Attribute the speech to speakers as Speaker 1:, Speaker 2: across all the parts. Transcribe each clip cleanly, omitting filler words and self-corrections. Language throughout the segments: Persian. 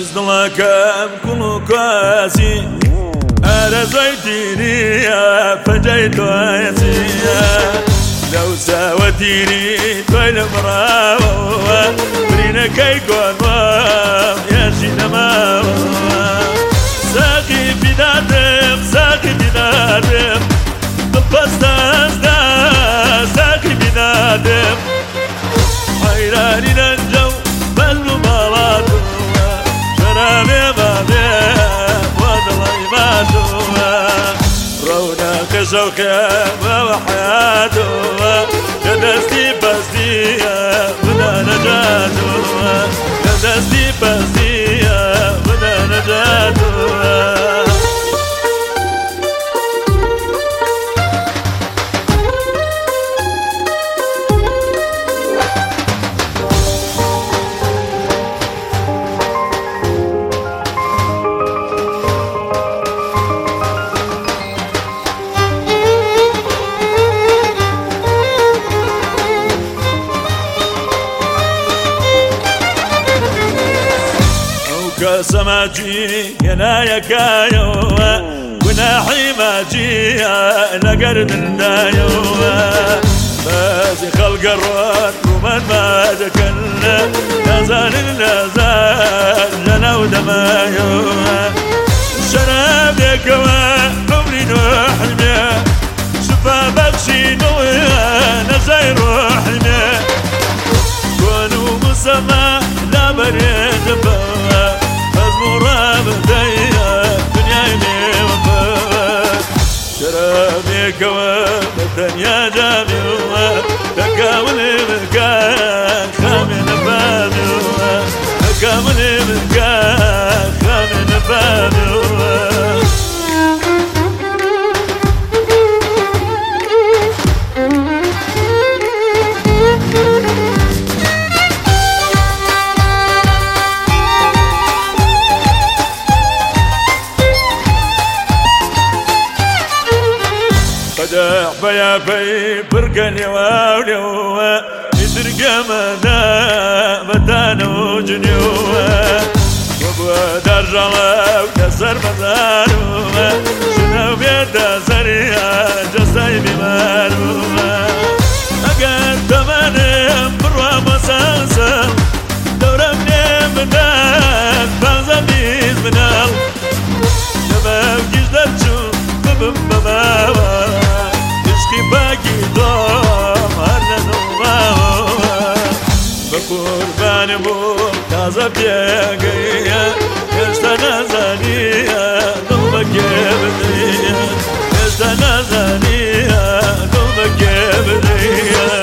Speaker 1: دڵەکەم کوڵ و کوازی ئارەزۆی تیریە پەنجەی تۆچیە لەو ساوە تیری تۆی لە بڕاوەوە برینەکەی گۆنوام یاشی نەماوە ساقی بیدادم ساقی بیدادم دڵپەستەسدا ساقی بیدادم حەیرانی رەنجە و بەلم و باڵاتوە شەرابێ بابێ بۆ دڵی باتوە ڕەونەقە شەوقەمەوە حەیاتوە کە دەستی بەستیە بدە نەجاتوە کە دەستی بەستیە بدە نەجاتوە سەماجی هێنایەکایەوە گوناحی ماجیە لەگەر دندایەوە بەزی خەڵگە ڕۆن ڕوومەن مادەکەن نازانن نازان لەناو دەمایەوە شەرابێکەوە عومری نوحمێ شفا بەخشینەوە نەزای ڕۆحمێ کۆن و مسەما لابەرێدەبەوە دنیای نێوە شەرابێکەوە بە تەنیا جامیوە دەکاولێ بکان خامێ نەفامیوە دەکاولێ بکان خامێ نەفامیوە قدح بيابي برقني واوليوه يدرقمنا مدانا وجنيوه وابو درجله وكسر مزاروه شنو بيده زريا جساي بماروه اقل تمانم بروا مسلسل دورة منين منال بغزة بيز منال شباب جيجدر شو ببببابا باقي دوم هرنا نوماوه بقربان بوم تازه بيقيا يشتا نازانيا قلبك يبديا يشتا نازانيا قلبك يبديا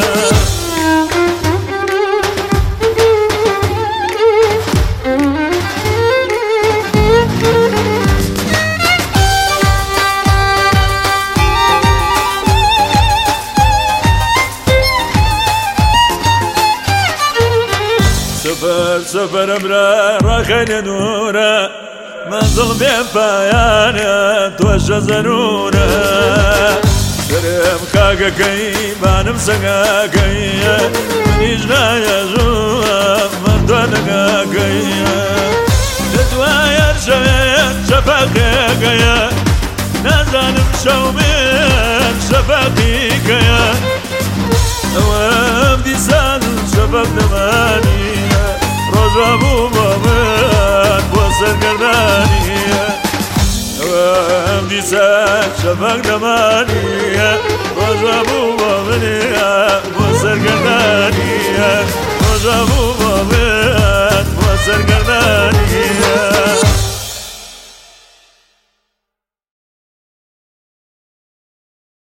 Speaker 1: سفر امرا راخين نورا منزل بين بايانا توجه زنورا سرم خاقا كي بانم سقا كي منيجنا يزوها من دونك كي تدوايا رشوين شفاقي كي نازانم شومين شفاقي كي اوام دي سان شفاق دماني رجبو بابن وسرقرداني وام ديسان شفاق دماني رجبو بابن وسرقرداني